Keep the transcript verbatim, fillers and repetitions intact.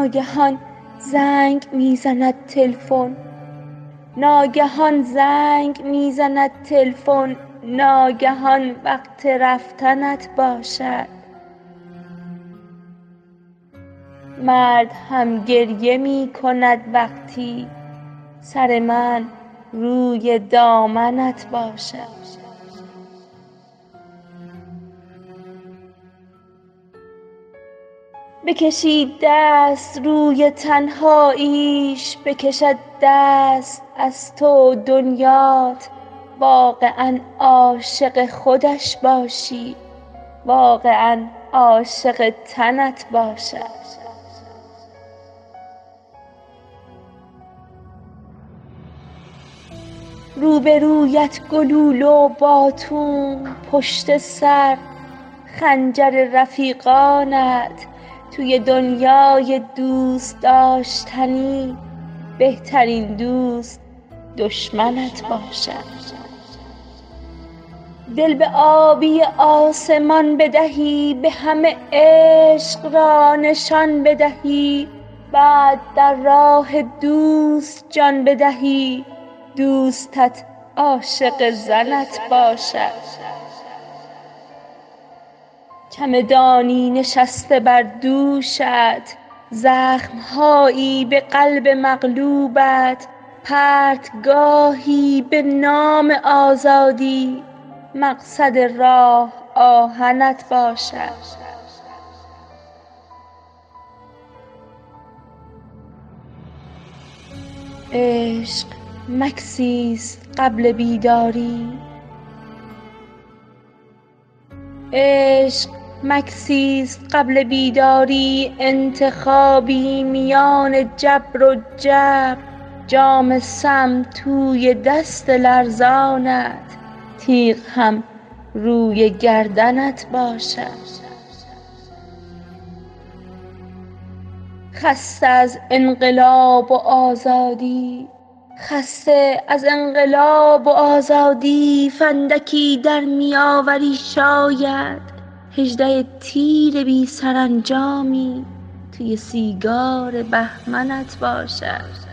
ناگهان زنگ میزند تلفن، ناگهان زنگ میزند تلفن، ناگهان وقت رفتنت باشد. مرد هم گریه می کند وقتی سر من روی دامنت باشد. بکشید دست روی تنهاییش، بکشد دست از تو دنیات. واقعا عاشق خودش باشی، واقعا عاشق تنت باشد. روبرویت گلوله و باتون، پشت سر خنجر رفیقانت. توی دنیای دوست داشتنی بهترین دوست دشمنت باشد. دل به آبی آسمان بدهی، به همه عشق را نشان بدهی. بعد در راه دوست جان بدهی، دوستت عاشق زنت باشد. چمدانی نشسته بر دوشت، زخمهایی به قلب مغلوبت. پرتگاهی به نام آزادی، مقصد راه آهنت باشد. عشق مکسیست قبل بیداری، عشق مکسیست قبل بیداری. انتخابی میان جبر و جبر، جام سم توی دست لرزانت. تیغ هم روی گردنت باشد. خسته از انقلاب و آزادی، خسته از انقلاب و آزادی. فندکی در میآوری شاید، هجده تیر بی سرانجامی توی سیگار بهمنت باشد.